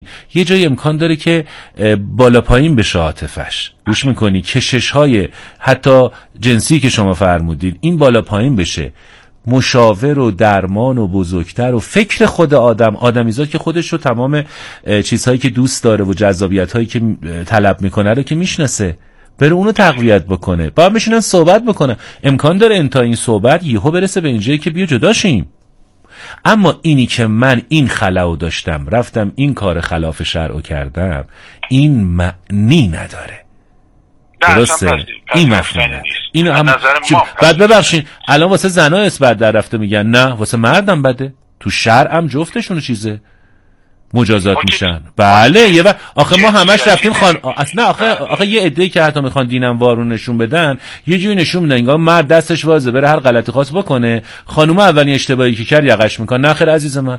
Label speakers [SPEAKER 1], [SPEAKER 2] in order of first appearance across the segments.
[SPEAKER 1] یه جای امکان داره که بالا پایین بشه عاطفش. گوش میکنی کشش‌های حتی جنسی که شما فرمودید این بالا پایین بشه. مشاور و درمان و بزرگتر و فکر خود آدمیزاد که خودش رو تمام چیزهایی که دوست داره و جذابیت‌هایی که طلب میکنه رو که میشناسه، بره اونو تقویت بکنه. باید بشینن صحبت بکنه. امکان داره انتا این صحبت یهو برسه به اینجایی که بیا جدا شیم. اما اینی که من این خلاو داشتم رفتم این کار خلاف شرعو کردم، این معنی نداره. درسته؟ این مفهوم نداره. اینو هم بعد ببخشین الان واسه زنا اسبت در رفته میگن نه واسه مردم بده. تو شرع هم جفتشون چیزه مجازات میشن. بله یه آخه ما همش رفتیم اصلا آخه یه عده‌ای که حتی میخوان دینم وارون نشون بدن یه جوری نشون میدن انگار مرد دستش وازه بره هر غلطی خواست بکنه، خانوم اولین اشتباهی که کرد یقش میکنه. نه خیر عزیز من،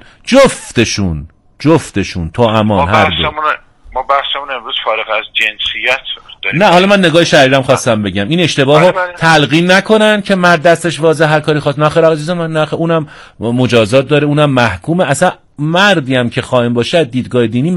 [SPEAKER 1] جفتشون تو امان هر دو.
[SPEAKER 2] ما بحثمون امروز فارغ از جنسیت داریم.
[SPEAKER 1] نه حالا من نگاه شرعی‌ام خواستم بگم این اشتباهو تلقین نکنن که مرد دستش وازه هر کاری خواست. نه خیر عزیز من، نه اونم مجازات داره، اونم محکومه. اصلا مردی هم که خائن باشه دیدگاه دینی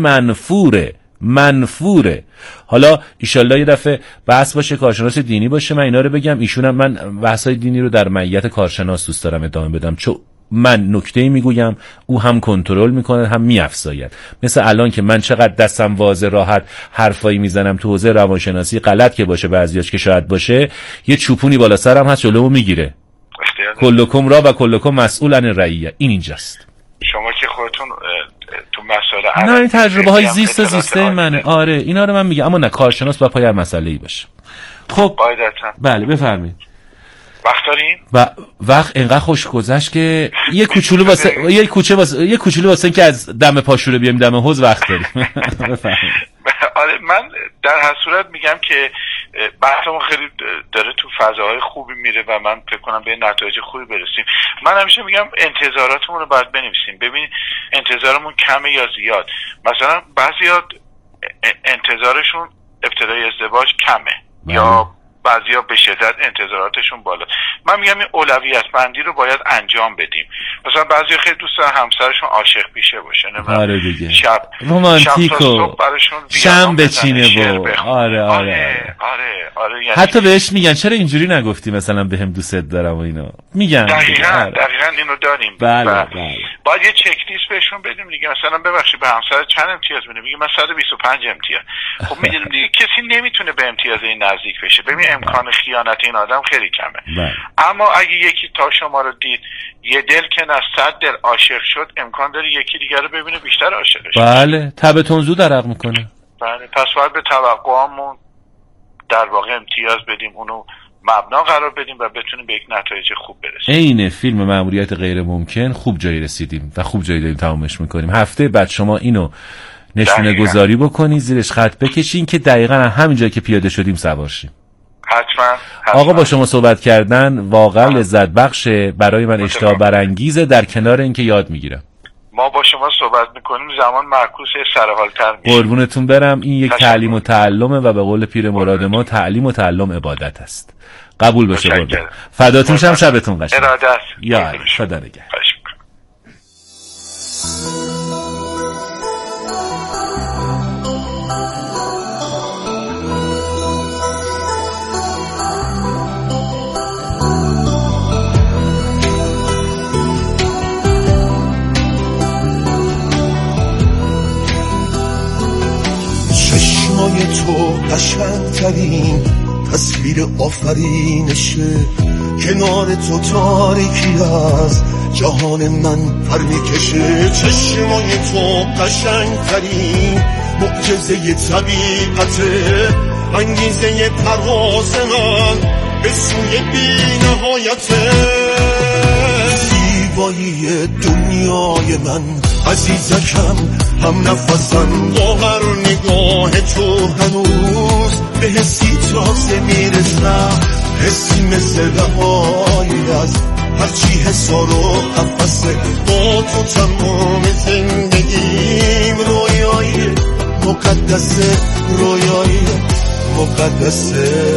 [SPEAKER 1] منفوره. حالا ایشالله یه دفعه بحث باشه کارشناس دینی باشه من اینا رو بگم. ایشونم من بحثای دینی رو در مایت کارشناس دوست دارم ادامه بدم، چون من نکته‌ای میگویم او هم کنترل میکنه هم میافزاید. مثل الان که من چقدر دستم واضح راحت حرفایی میزنم تو حوزه روانشناسی غلط که باشه بعضیاش که شاید باشه، یه چوپونی بالا سرم هست جلومو میگیره. کلکم را و کلکم مسئول عن الرعیه. این اینجاست.
[SPEAKER 2] شما که خودتون تو مسائل
[SPEAKER 1] نه این تجربه های زیسته منه. آره اینا رو من میگم، اما نه کارشناس با پای هر مسئله‌ای باشه. خب بله بفرمایید.
[SPEAKER 2] وقت داریم؟
[SPEAKER 1] وقت اینقدر خوش گذشت که یه کوچولو واسه که از دم پاشوره بیام دم حوض وقت داریم.
[SPEAKER 2] آره من در هر صورت میگم که بحثمون خیلی داره تو فضاهای خوبی میره و من فکر کنم به نتایج خوبی برسیم. من همیشه میگم انتظاراتمون رو باید بنویسیم. ببین انتظارمون کمه یا زیاد. مثلا بعضیا انتظارشون ابتدای ازدواج کمه یا بعضیا به شدت انتظاراتشون بالا. من میگم این اولویت بندی رو باید انجام بدیم. مثلا بعضیا خیلی دوست دارن همسرشون عاشق پیشه باشه،
[SPEAKER 1] آره دیگه
[SPEAKER 2] شب
[SPEAKER 1] رومانتیکو شم بچینه آره حتی بهش میگن چرا اینجوری نگفتی مثلا بهم دوست دارم و اینا میگن.
[SPEAKER 2] دقیقاً اینو داریم.
[SPEAKER 1] بله.
[SPEAKER 2] باید یه چک لیست بهشون بدیم دیگه. مثلا ببخشید به همسر چند امتیاز میده؟ میگه من 125 امتیاز. خب میدونیم دیگه کسی نمیتونه به امتیاز این نزدیک بشه. ببین امکان خیانت این آدم خیلی کمه. اما اگه یکی تا شما رو دید یه دل که نه 100 دل عاشق شد، امکان داره یکی دیگر رو ببینه بیشتر عاشق شه.
[SPEAKER 1] بله تبتون زود درق میکنه.
[SPEAKER 2] بله پس باید به توقعامون در واقع امتیاز بدیم، اونو مبنا قرار بدیم و بتونیم به یک نتایج خوب برسیم.
[SPEAKER 1] عین فیلم مأموریت غیر ممکن خوب جایی رسیدیم و خوب جایی داریم تمامش میکنیم. هفته بعد شما اینو نشونه گذاری بکنی، زیرش خط بکشین که دقیقاً همینجایی که پیاده شدیم سوار شیم.
[SPEAKER 2] حتما.
[SPEAKER 1] آقا با شما صحبت کردن واقعا لذت بخشه، برای من اشتها برانگیزه، در کنار اینکه یاد میگیرم.
[SPEAKER 2] ما با شما صحبت میکنیم زمان معکوس سرحالتر میشه.
[SPEAKER 1] قربونتون برم. این یک تعلیم و تعلمه و به قول پیر مراد ما تعلیم و تعلم عبادت است. قبول بشه قربون. فداتون شم. شبتون قشنگ.
[SPEAKER 2] ارادت.
[SPEAKER 1] یا خدا نگهدار.
[SPEAKER 3] چشمای تو قشنگترین تصویر آفرینشه، کنار تو تاریکی از جهان من پر میکشه. چشمای تو قشنگترین معجزه طبیعته، انگیزه پرواز من به سوی بی‌نهایته. زیبایی دنیای من عزیزکم، هم نفسم با هر نگاه تو هنوز به حسی تازه میرسم. حسی مثل رهایی از هرچی حسار و قفصه. با تو تمام زندگیم رویای مقدسه، رویای مقدسه.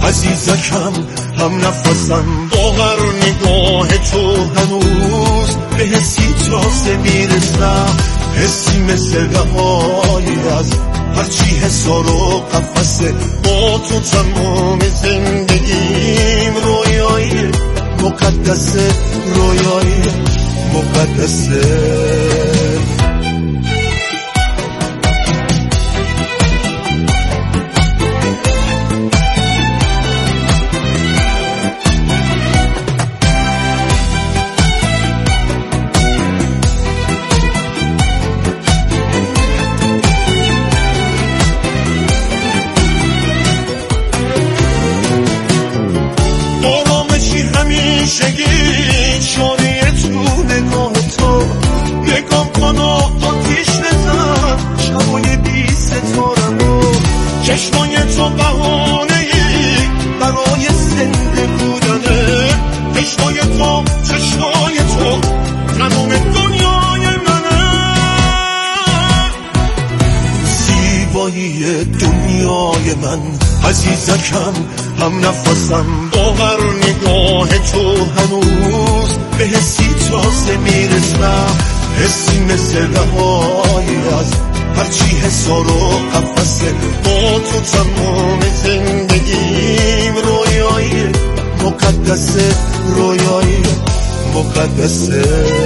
[SPEAKER 3] عزیزکم هم نفسم با هر نگاه تو هنوز به حسی تازه میرسم، حسی مثل رهایی از هرچی حسار و قفسه. با تو تمام زندگیم رویایی مقدسه، رویایی مقدسه. دنیای من عزیزکم هم نفسم با هر نگاه تو هنوز به حسی تازه میرسم، حسی مثل رهایی از هرچی حسار و قفسه. با تو تمام زندگیم رویایی مقدسه، رویایی مقدسه.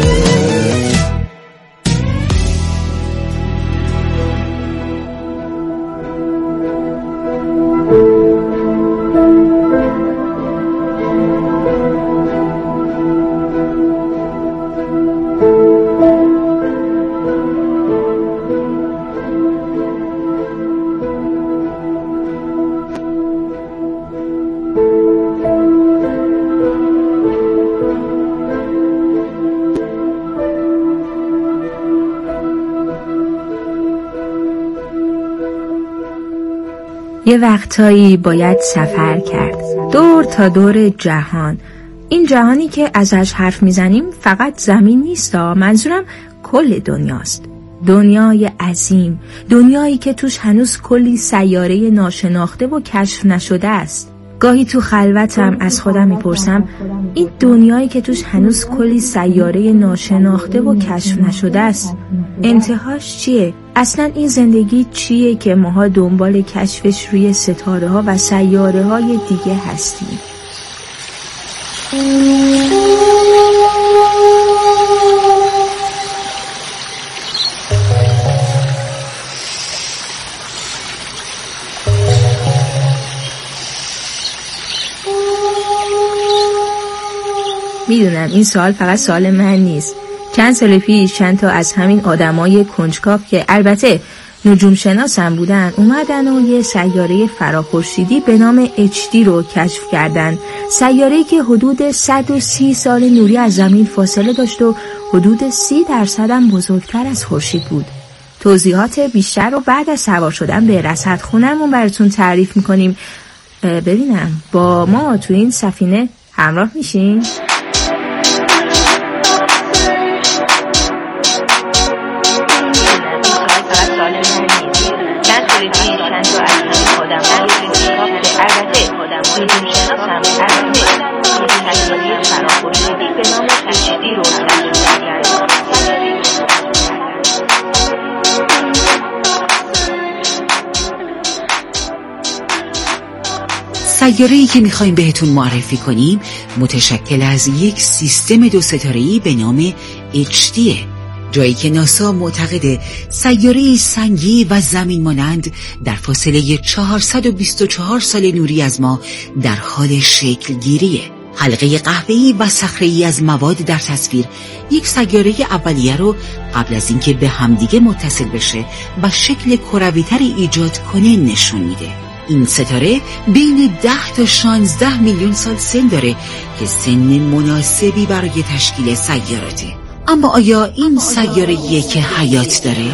[SPEAKER 4] یه وقتایی باید سفر کرد دور تا دور جهان. این جهانی که ازش حرف میزنیم فقط زمین نیست، منظورم کل دنیاست. دنیای عظیم، دنیایی که توش هنوز کلی سیاره ناشناخته و کشف نشده است. گاهی تو خلوتم از خودم میپرسم این دنیایی که توش هنوز کلی سیاره ناشناخته و کشف نشده است انتهاش چیه؟ اصلا این زندگی چیه که ماها دنبال کشفش روی ستاره ها و سیاره های دیگه هستیم؟ میدونم این سوال فقط سوال من نیست. چند سال پیش چند تا از همین آدمای کنجکاو که البته نجوم شناسم بودن اومدن و یه سیاره فراخورشیدی به نام HD رو کشف کردن. سیاره‌ای که حدود 130 سال نوری از زمین فاصله داشت و حدود 30% هم بزرگتر از خورشید بود. توضیحات بیشتر رو بعد از سوار شدن به رصدخونه‌مون براتون تعریف میکنیم. ببینم با ما تو این سفینه همراه میشین؟
[SPEAKER 5] سیاره‌ای که می‌خوایم بهتون معرفی کنیم متشکل از یک سیستم دو ستاره‌ای به نام HD، جایی که ناسا معتقده سیاره‌ای سنگی و زمین مانند در فاصله 424 سال نوری از ما در حال شکل گیریه. حلقه قهوه‌ای و صخره‌ای از مواد در تصویر یک سیاره اولیه رو قبل از اینکه به همدیگه متصل بشه و شکل کروی‌تری ایجاد کنه نشون میده. این ستاره بین 10 تا 16 میلیون سال سن داره که سن مناسبی برای تشکیل سیاراته. اما آیا این سیاره‌ایه که حیات داره؟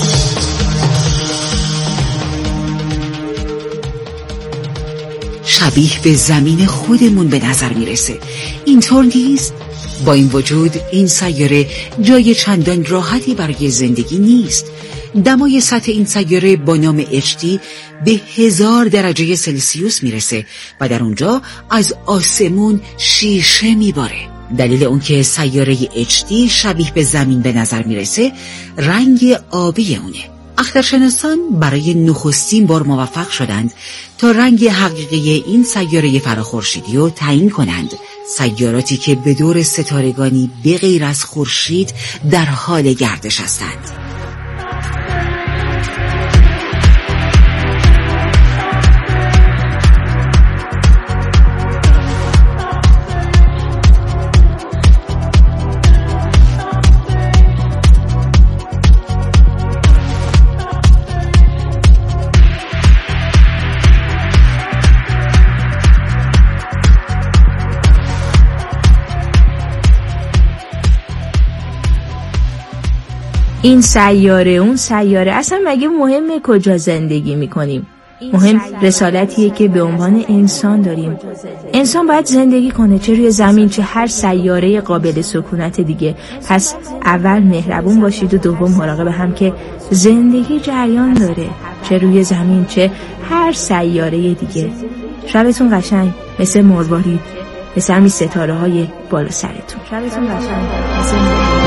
[SPEAKER 5] شب شبیه به زمین خودمون به نظر میرسه. اینطور نیست؟ با این وجود این سیاره جای چندان راحتی برای زندگی نیست. دمای سطح این سیاره با نام HD به 1000 درجه سلسیوس میرسه و در اونجا از آسمون شیشه میباره. دلیل اون که سیاره HD شبیه به زمین به نظر میرسه رنگ آبی اونه. اخترشناسان برای نخستین بار موفق شدند تا رنگ حقیقی این سیاره فراخورشیدی رو تعیین کنند. سیاراتی که به دور ستارگانی به غیر از خورشید در حال گردش هستند.
[SPEAKER 4] این سیاره اون سیاره، اصلا مگه مهمه کجا زندگی میکنیم؟ مهم رسالتیه که به عنوان انسان داریم. انسان باید زندگی کنه، چه روی زمین چه هر سیاره قابل سکونت دیگه. پس اول مهربون باشید و دوم مراقب هم که زندگی جریان داره، چه روی زمین چه هر سیاره دیگه. شبتون قشنگ مثل مروارید، مثل همین ستاره های بالا سرتون. شبتون قشنگ مثل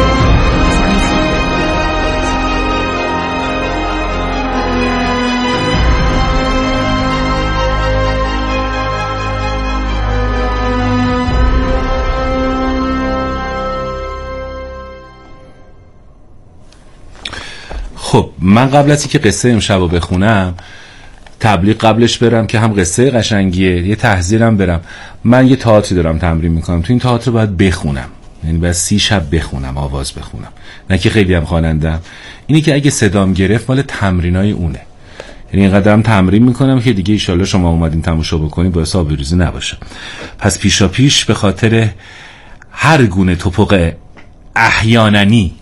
[SPEAKER 1] خب من قبل از اینکه قصه امشبو بخونم تبلیغ قبلش برم که هم قصه قشنگیه، یه تحذیرم برم. من یه تئاتری دارم تمرین میکنم، تو این تئاتر باید بخونم، یعنی باید 30 شب بخونم، آواز بخونم، نه که خیلی هم خوانندم. اینی که اگه صدام گرفت مال تمرینای اونه، یعنی اینقدرم تمرین میکنم که دیگه ایشالله شما اومدین تماشا بکنید با حساب بروزی نباشه. پس پیشا پیش به خاطر هر گونه توپق احیاننی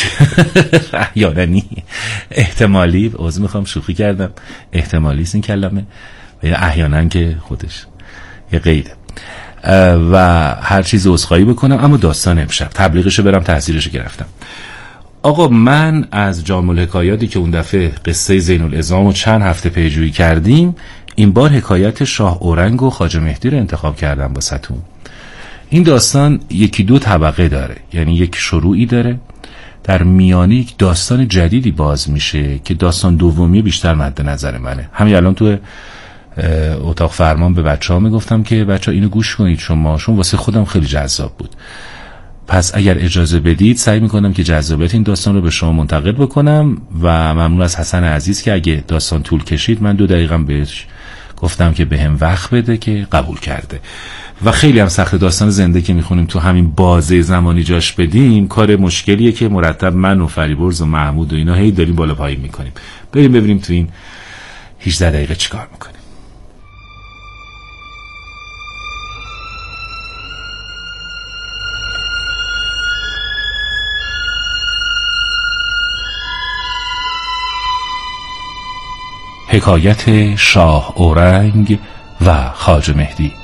[SPEAKER 1] احتمالی، عذر میخوام شوخی کردم، احتمالی است این کلمه و یا احیانا که خودش یه قیده و هر چیز عذرخواهی بکنم. اما داستان امشب تبلیغشو برم تحصیلشو گرفتم. آقا من از جامع الحکایاتی که اون دفعه قصه زین العظام و چند هفته پیجویی کردیم، این بار حکایت شاه اورنگ و خواجه مهدی رو انتخاب کردم واسهتون. این داستان یکی دو طبقه داره، یعنی یک شروعی داره، در میانی یک داستان جدیدی باز میشه که داستان دومی بیشتر مد نظر منه. همین الان تو اتاق فرمان به بچه‌ها میگفتم که بچه‌ها اینو گوش کنید، چون واسه خودم خیلی جذاب بود. پس اگر اجازه بدید سعی میکنم که جذابیت این داستان رو به شما منتقل بکنم و ممنون از حسن عزیز که اگه داستان طول کشید من 2 دقیقه بهش گفتم که بهم وقت بده که قبول کرده. و خیلی هم سخت داستان زنده که میخونیم تو همین بازه زمانی جاش بدیم، کار مشکلیه که مرتب من و فریبرز و محمود و اینا هی داریم بالا پایین میکنیم. بریم ببینیم تو این 18 دقیقه چیکار میکنیم. حکایت شاه اورنگ و خواجه مهدی.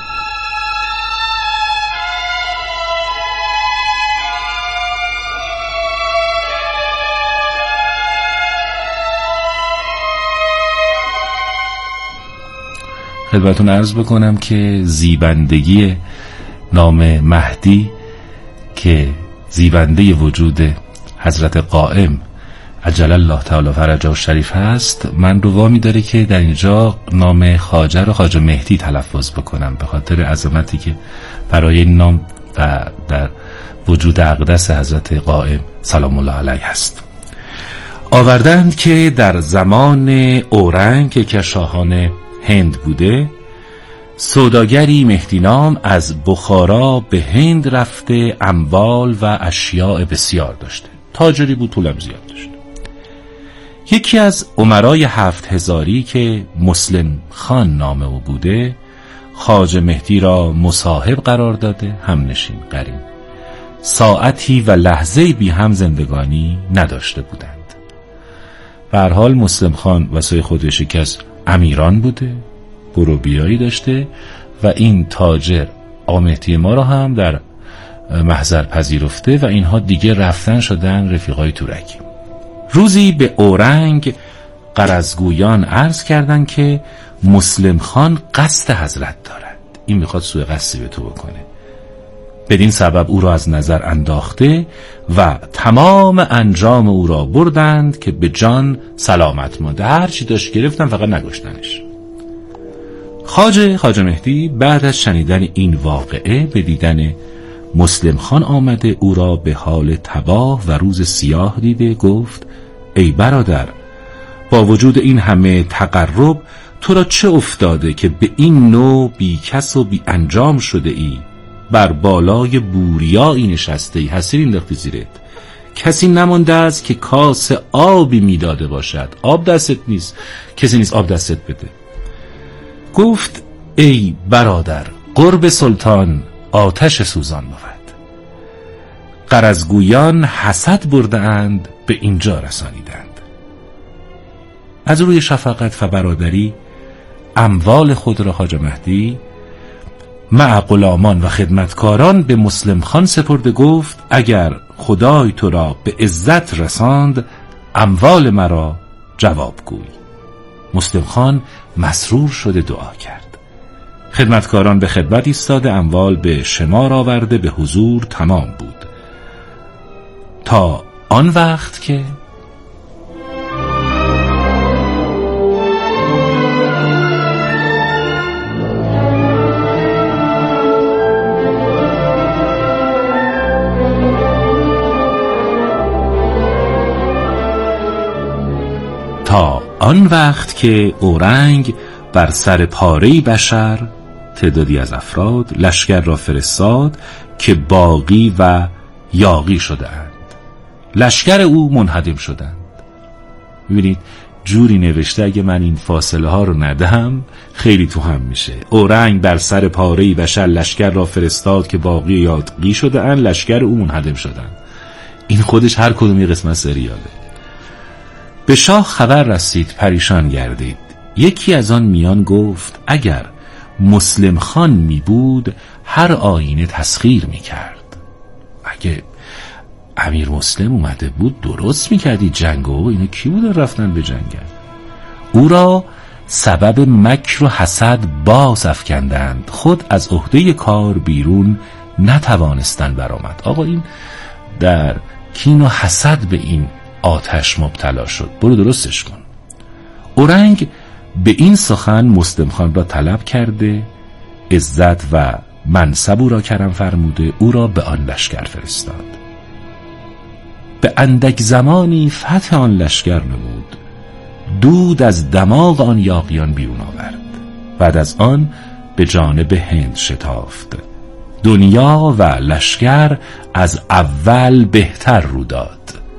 [SPEAKER 1] خدمتتون عرض بکنم که زیبندگی نام مهدی که زیبنده وجود حضرت قائم عجل الله تعالی فرجه الشریف هست، من رو وامی داره که در اینجا نام خواجه رو خواجه مهدی تلفظ بکنم به خاطر عظمتی که برای این نام و در وجود اقدس حضرت قائم سلام الله علیه هست. آوردند که در زمان اورنگ که شاهان هند بوده، سوداگری مهدی نام از بخارا به هند رفته، اموال و اشیاء بسیار داشته، تاجری بود، پولم زیاد داشته. یکی از امرای 7000 که مسلم خان نام او بوده، خواجه مهدی را مصاحب قرار داده، همنشین قرین. ساعتی و لحظه‌ای بی هم زندگانی نداشته بودند. به هر حال مسلم خان واسه خودش یکی از امیران بوده، برو بیایی داشته و این تاجر آقا مهدی ما را هم در محضر پذیرفته و اینها دیگه رفتن شدن رفیقای تورکی. روزی به اورنگ غرضگویان عرض کردند که مسلم خان قصد حضرت دارد، این میخواد سوء قصدی به تو بکنه، بدین سبب او را از نظر انداخته و تمام انجام او را بردند که به جان سلامت مانده، هر چی داشت گرفتن فقط نگشتنش. خواجه مهدی بعد از شنیدن این واقعه به دیدن مسلم خان آمده، او را به حال تباه و روز سیاه دیده گفت ای برادر، با وجود این همه تقرب تو را چه افتاده که به این نوع بی کس و بی انجام شده ای؟ بر بالای بوریایی نشسته ای، حسیر انداختی زیرت، کسی نمانده است که کاس آبی میداده باشد، آب دستت نیست، کسی نیست آب دستت بده. گفت ای برادر، قرب سلطان آتش سوزان بود. غرضگویان حسد برده اند به اینجا رسانیدند. از روی شفقت و برادری اموال خود را خواجه مهدی مع غلامان و خدمتکاران به مسلم خان سپرده، گفت اگر خدای تو را به عزت رساند اموال مرا جواب گوی. مسلم خان مسرور شده دعا کرد. خدمتکاران به خدمت ایستاده، اموال به شمار آورده، به حضور تمام بود. تا آن وقت که اورنگ بر سر پاره بشر تعدادی از افراد لشکر را فرستاد که باقی و یاغی شدند. لشکر او منهدم شدند. ببینید جوری نوشته اگه من این فاصله ها رو ندهم خیلی تو هم میشه. اورنگ بر سر پاره بشر لشکر را فرستاد که باقی یاغی شدند، لشکر او منهدم شدند. این خودش هر کدوم یه قسمت سریاله. به شاه خبر رسید، پریشان گردید. یکی از آن میان گفت اگر مسلم خان می بود هر آینه تسخیر می کرد. اگه امیر مسلم اومده بود درست می کردی جنگو. اینا کی بودن رفتن به جنگل؟ او را سبب مکر و حسد باز افکندند، خود از عهده کار بیرون نتوانستن برآمد. آقا این در کین و حسد به این آتش مبتلا شد، برو درستش کن. اورنگ به این سخن مسلم خان را طلب کرده، عزت و منصب او را کرم فرموده، او را به آن لشکر فرستاد. به اندک زمانی فتح آن لشکر نمود، دود از دماغ آن یاغیان بیرون آورد. بعد از آن به جانب هند شتافت. دنیا و لشکر از اول بهتر رو داد.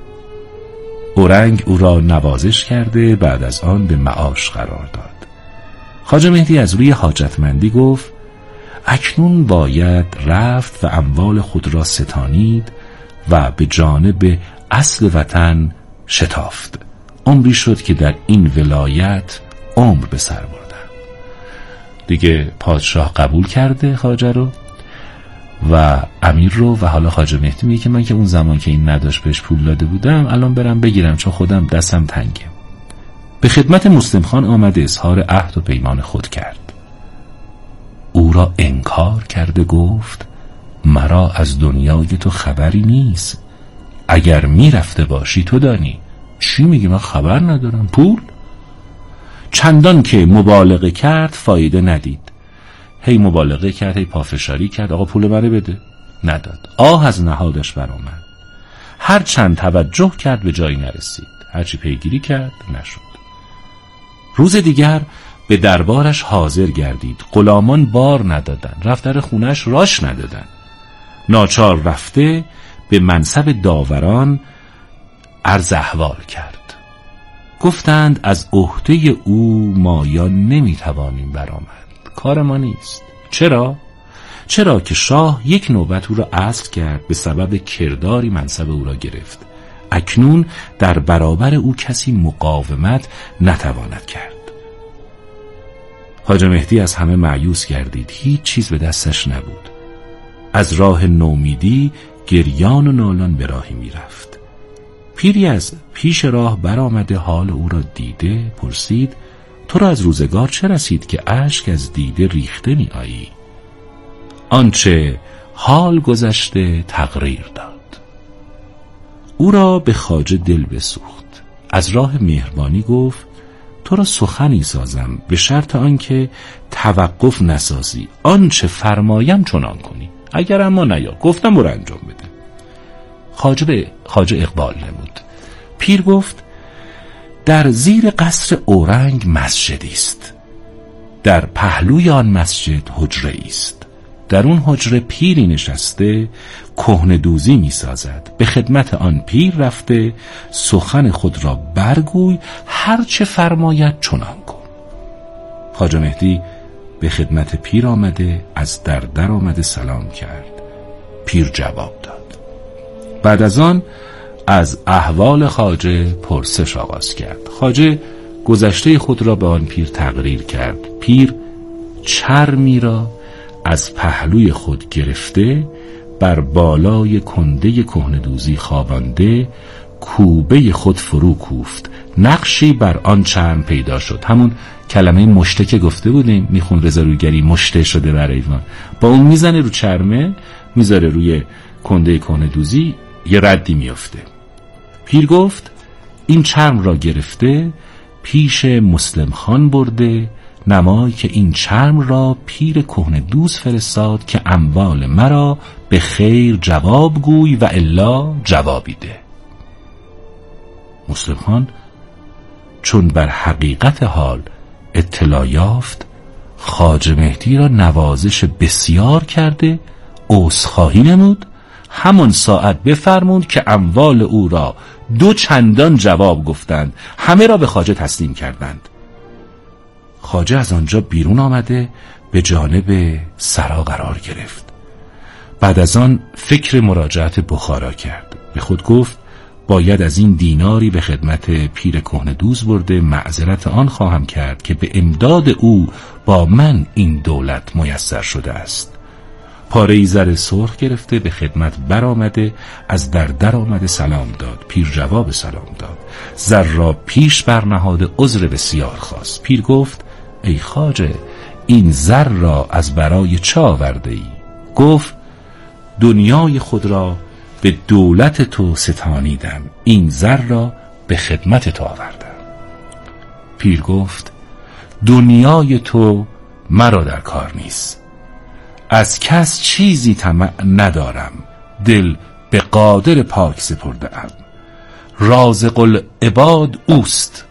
[SPEAKER 1] اورنگ او را نوازش کرده، بعد از آن به معاش قرار داد. خواجه مهدی از روی حاجتمندی گفت اکنون باید رفت و اموال خود را ستانید و به جانب اصل وطن شتافت. عمری شد که در این ولایت عمر به سر بردم. دیگه پادشاه قبول کرده خواجه رو و امیر رو و حالا خواجه مهدی میگه که من که اون زمان که این نداشت بهش پول داده بودم الان برم بگیرم چون خودم دستم تنگه. به خدمت مسلم خان آمده اظهار عهد و پیمان خود کرد. او را انکار کرده گفت مرا از دنیای تو خبری نیست، اگر میرفته باشی تو دانی. چی میگی؟ من خبر ندارم. پول؟ چندان که مبالغه کرد فایده ندید. هی مبالغه کرد، هی پافشاری کرد، آقا پول منو بده. نداد. آه از نهادش برآمد. هر چند توجه کرد به جایی نرسید، هرچی پیگیری کرد نشد. روز دیگر به دربارش حاضر گردید. غلامان بار ندادن، رفت در خونش راش ندادن. ناچار رفته به منصب داوران عرض احوال کرد. گفتند از عهده او مایان نمیتوانیم برآمد، کار ما نیست. چرا که شاه یک نوبت او را عزل کرد، به سبب کرداری منصب او را گرفت. اکنون در برابر او کسی مقاومت نتواند کرد. خواجه مهدی از همه مایوس گردید. هیچ چیز به دستش نبود. از راه نومیدی گریان و نالان به راهی می رفت. پیری از پیش راه برآمده حال او را دیده پرسید: تو را از روزگار چه رسید که اشک از دیده ریخته می آیی؟ آنچه حال گذشته تقریر داد. او را به خواجه دل بسوخت. از راه مهربانی گفت: تو را سخنی سازم به شرط آنکه توقف نسازی، آنچه فرمایم چنان کنی، اگر اما نیا گفتم برو انجام بده. خواجه اقبال نمود. پیر گفت: در زیر قصر اورنگ مسجدی است، در پهلوی آن مسجد حجره است. در اون حجره پیری نشسته کهنه دوزی می سازد. به خدمت آن پیر رفته سخن خود را برگوی، هر چه فرماید چنان کن. خواجه مهدی به خدمت پیر آمده از در آمده سلام کرد. پیر جواب داد. بعد از آن از احوال خواجه پرسش آغاز کرد. خواجه گذشته خود را به آن پیر تقریر کرد. پیر چرمی را از پهلوی خود گرفته بر بالای کنده کهنه دوزی خوابانده کوبه خود فرو کوفت. نقشی بر آن چرم پیدا شد. همون کلمه مشته که گفته بودیم، میخون رضا رویگری مشته شده بر ایوان، با اون میزنه رو چرمه، میذاره روی کنده کهنه دوزی، یه ردی میفته. پیر گفت: این چرم را گرفته پیش مسلم خان برده، نمای که این چرم را پیر کهنه دوز فرستاد که اموال مرا به خیر جواب گوی و الا جوابی ده. مسلم خان چون بر حقیقت حال اطلاع یافت، خواجه مهدی را نوازش بسیار کرده عذرخواهی نمود. همان ساعت بفرمود که اموال او را 2 چندان جواب گفتند، همه را به خواجه تسلیم کردند. خواجه از آنجا بیرون آمده به جانب سرا قرار گرفت. بعد از آن فکر مراجعت بخارا کرد. به خود گفت: باید از این دیناری به خدمت پیر کهنه دوز برده معذرت آن خواهم کرد که به امداد او با من این دولت میسر شده است. پاره زر سرخ گرفته به خدمت برآمده از در آمده سلام داد. پیر جواب سلام داد. زر را پیش برنهاده عذر بسیار خواست. پیر گفت: ای خواجه، این زر را از برای چه آورده ای؟ گفت: دنیای خود را به دولت تو ستانیدم، این زر را به خدمت تو آوردم. پیر گفت: دنیای تو مرا در کار نیست، از کس چیزی طمع ندارم، دل به قادر پاک سپرده ام، رازق العباد اوست.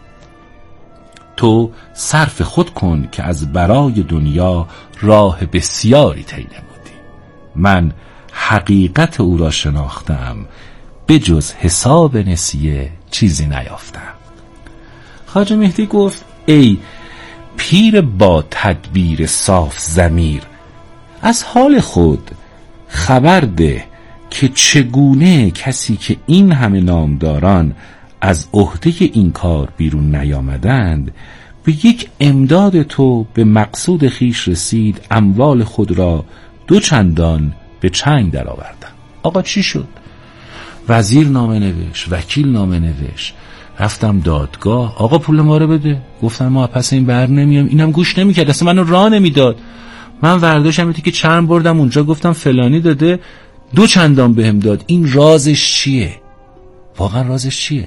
[SPEAKER 1] تو صرف خود کن که از برای دنیا راه بسیاری طی نمودی. من حقیقت او را شناختم، به جز حساب نسیه چیزی نیافتم. خواجه مهدی گفت: ای پیر با تدبیر صاف ضمیر، از حال خود خبر ده که چگونه کسی که این همه نامداران از عهده این کار بیرون نیامدند به یک امداد تو به مقصود خیش رسید، اموال خود را 2 چندان به چنگ در آوردن. آقا چی شد؟ وزیر نامه نوشت، وکیل نامه نوشت، رفتم دادگاه، آقا پول ما رو بده. گفتم ما پس این بر نمیام. اینم گوش نمیکرد، اصلا منو راه نمیداد. من ورداشتم اینطوری که چرم بردم اونجا، گفتم فلانی داده، 2 چندان بهم داد. این رازش چیه؟ واقعا رازش چیه؟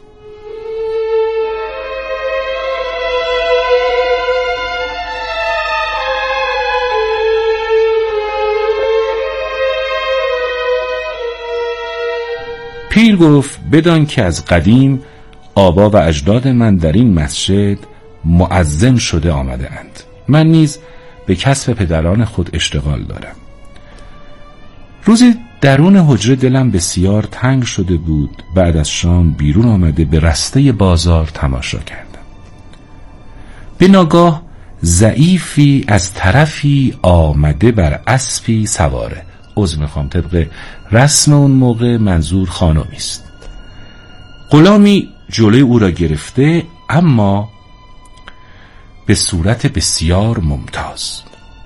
[SPEAKER 1] پیر گفت: بدان که از قدیم آبا و اجداد من در این مسجد مؤذن شده آمده اند. من نیز به کسب پدران خود اشتغال دارم. روزی درون حجره دلم بسیار تنگ شده بود. بعد از شام بیرون آمده به رسته بازار تماشا کردم. به ناگاه ضعیفی از طرفی آمده بر اسبی سواره. عذر میخوام، طبق رسم اون موقع منظور خانمی است. غلامی جلوی او را گرفته، اما به صورت بسیار ممتاز.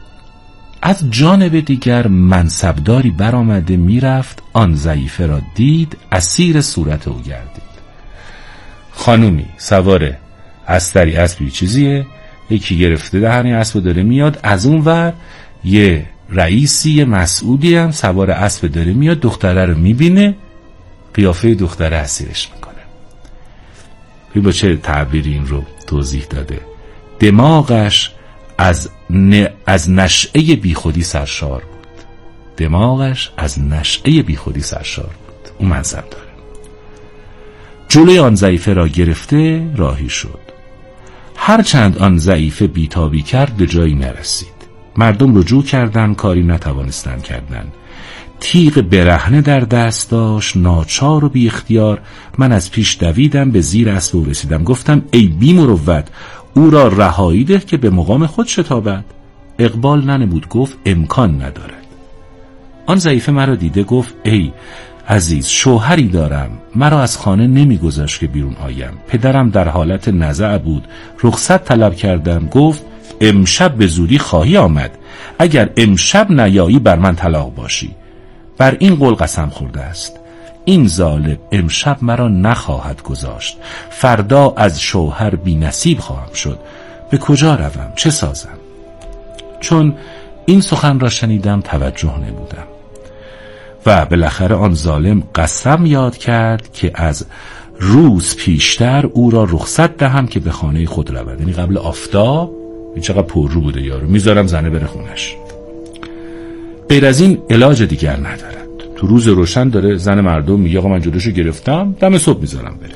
[SPEAKER 1] از جانب دیگر منصبداری برآمده میرفت، آن ضعیفه را دید، اسیر صورت او گردید. خانومی سوار استری، اسبی چیزیه، یکی گرفته دهنه اسب داره میاد، از اون ور یه رئیسی، یه مسئولی هم سوار اسب داره میاد، دختره رو میبینه، قیافه دختره اسیرش میکنه. با چه تعبیری این رو توضیح داده؟ دماغش از نشأه بیخودی سرشار بود. دماغش از نشأه بیخودی سرشار بود. اون منصب داره. جلوی آن ضعیفه را گرفته راهی شد. هرچند آن ضعیفه بیتابی کرد به جایی نرسید. مردم رجوع کردن، کاری نتوانستند کردن. تیغ برهنه در دست داشت، ناچار و بی اختیار من از پیش دویدم، به زیر اسب او رسیدم. گفتم ای بی مروت، او را رهایی ده که به مقام خود شتابد. اقبال ننمود، گفت امکان ندارد. آن ضعیفه مرا دیده گفت ای عزیز، شوهری دارم، مرا از خانه نمیگذاشت که بیرون آیم. پدرم در حالت نزع بود، رخصت طلب کردم. گفت امشب به زودی خواهی آمد، اگر امشب نیایی بر من طلاق باشی. بر این قول قسم خورده است. این ظالم امشب مرا نخواهد گذاشت، فردا از شوهر بی نصیب خواهم شد. به کجا روم؟ چه سازم؟ چون این سخن را شنیدم توجه نمودم و بالاخره آن ظالم قسم یاد کرد که از روز پیشتر او را رخصت دهم که به خانه خود رود. یعنی قبل آفتاب. این چقدر پررو بوده یارو، میذارم زنه بره خونش. غیر از این علاج دیگر ندارد. تو روز روشن داره زن مردم میگه آقا من جلوشو گرفتم، دم صبح میذارم بره.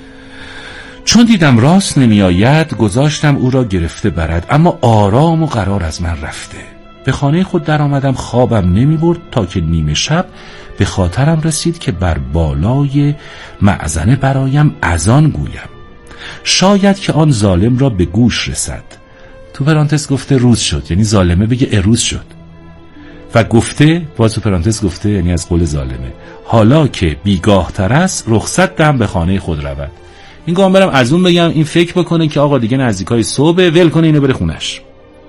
[SPEAKER 1] چون دیدم راست نمیآید، گذاشتم او را گرفته برد، اما آرام و قرار از من رفته. به خانه خود در آمدم، خوابم نمی برد تا که نیمه شب به خاطرم رسید که بر بالای مأذنه برایم اذان گویم، شاید که آن ظالم را به گوش رسد. تو پرانتز گفته روز شد، یعنی ظالمه بگه روز شد، و گفته باز تو پرانتز گفته یعنی از قول ظالمه حالا که بیگاه تر است رخصت دهم به خانه خود رود. این گام برم از اون بگم این فکر بکنه که آقا دیگه نزدیکای صبح، ول کنه اینو بره خونش.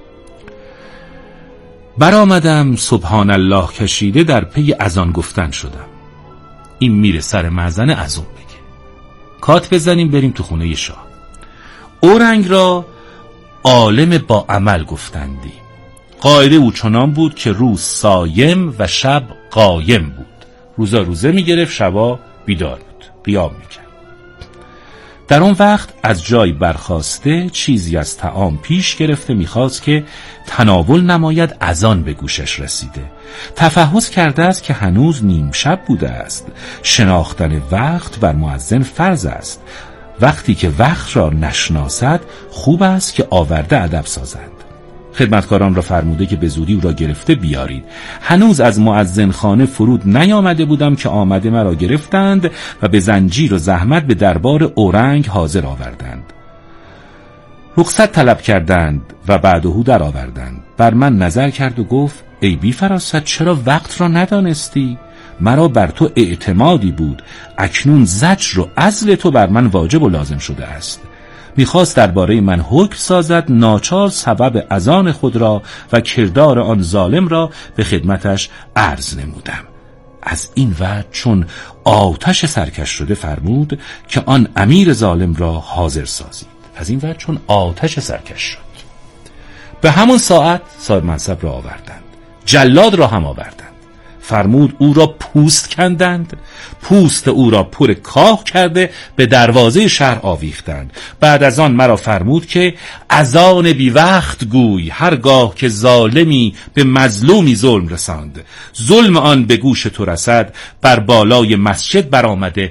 [SPEAKER 1] برآمدم سبحان الله کشیده در پی اذان گفتن شدم. این میره سر مأذنه اذان بگه، کات بزنیم بریم تو خونه شاه. اورنگ را عالم با عمل گفتندی. قاعده او چنان بود که روز صایم و شب قایم بود. روزا روزه میگرفت، شبا بیدار بود، قیام میکرد. در اون وقت از جای برخاسته چیزی از طعام پیش گرفته میخواست که تناول نماید، اذان به گوشش رسیده. تفحص کرده است که هنوز نیم شب بوده است. شناختن وقت بر مؤذن فرض است. وقتی که وقت را نشناسد خوب است که آورده ادب سازند. خدمتکاران را فرموده که به زودی او را گرفته بیارید. هنوز از مؤذن خانه فرود نیامده بودم که آمده مرا گرفتند و به زنجیر و زحمت به دربار اورنگ حاضر آوردند. رخصت طلب کردند و بعدهو در آوردند. بر من نظر کرد و گفت ای بی فراست، چرا وقت را ندانستی؟ مرا بر تو اعتمادی بود، اکنون زجر و عزل تو بر من واجب و لازم شده است. میخواست درباره من حکم سازد، ناچار سبب اذان خود را و کردار آن ظالم را به خدمتش عرض نمودم. از این وجه چون آتش سرکش شده فرمود که آن امیر ظالم را حاضر سازید. از این وجه چون آتش سرکش شد. به همون ساعت صاحب منصب را آوردند، جلاد را هم آوردند. فرمود او را پوست کندند، پوست او را پر کاه کرده به دروازه شهر آویختند. بعد از آن مرا فرمود که اذان بی وقت گوی، هرگاه که ظالمی به مظلومی ظلم رساند، ظلم آن به گوش تو رسد، بر بالای مسجد برآمده